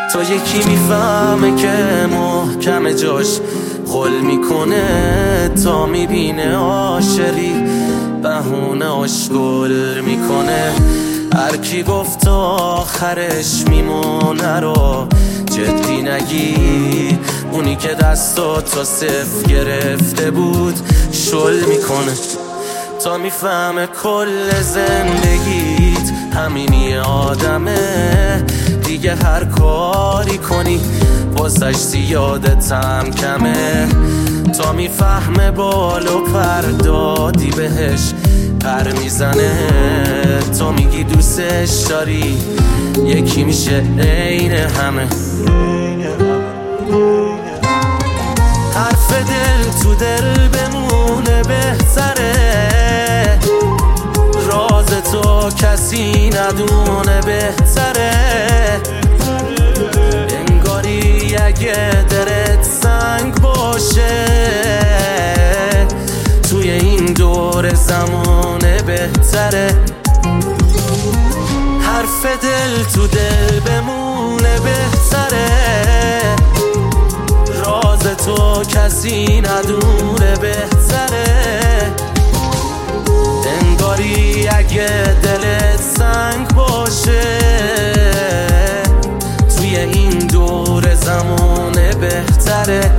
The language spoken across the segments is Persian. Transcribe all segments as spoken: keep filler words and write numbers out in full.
تا یکی میفهمه که محکم جاش خل میکنه، تا میبینه عاشقی بهونه آشگل میکنه. هر کی گفت آخرش میمونه رو جدی نگی، اونی که دستات تا صفر گرفته بود شل میکنه. تا میفهمه کل زندگیت همینی آدمه، دیگه هر کاری کنی واسش زیادتم کمه. تا میفهمه بال و پردادی بهش پر میزنه، تا میگی دوستش داری یکی میشه عین همه. حرف دل تو دل بمونه بهتره، راز تو کسی ندونه بهتره. انگاری اگه دلت سنگ باشه توی این دور زمانه بهتره. حرف دل تو دل بمونه بهتره، راز تو کسی ندونه بهتره. انگاری اگه دلت سنگ باشه توی این دور زمانه بهتره.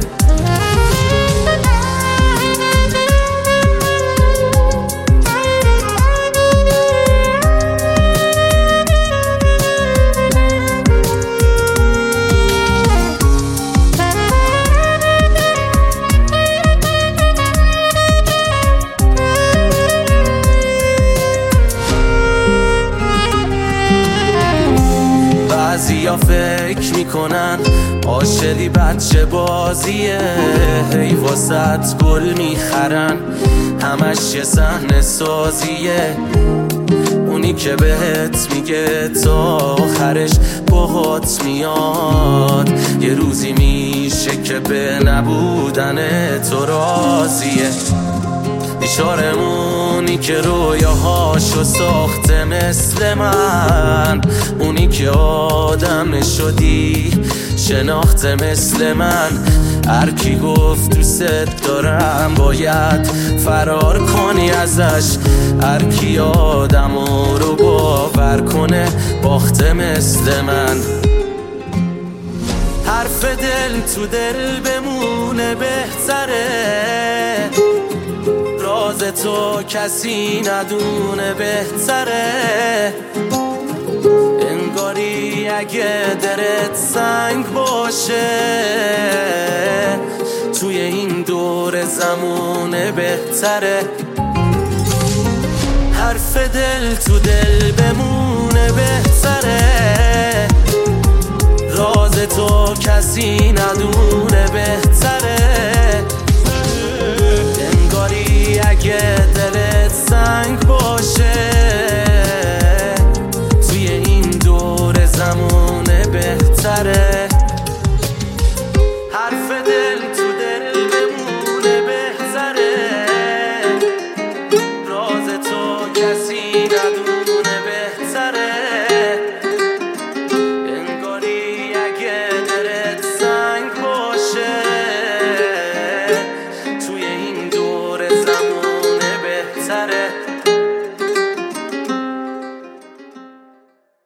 بعضیا فکر میکنن عاشقی بچه بازیه، هی واسط گل میخرن همش یه صحنه سازیه. اونی که بهت میگه تا آخرش باهات میاد، یه روزی میشه که به نبودن تو راضیه. بیچارمونی که رویاهاشو ساخته مثل من، اونی که آدم نشدی شناخته مثل من. هر کی گفت دوست دارم باید فرار کنی ازش، هر کی آدمو رو باور کنه باخته مثل من. حرف دل تو دل بمونه بهتره، راز تو کسی ندونه بهتره. انگاری اگه دلت سنگ باشه توی این دور زمونه بهتره. حرف دل تو دل بمونه بهتره، راز تو کسی ندونه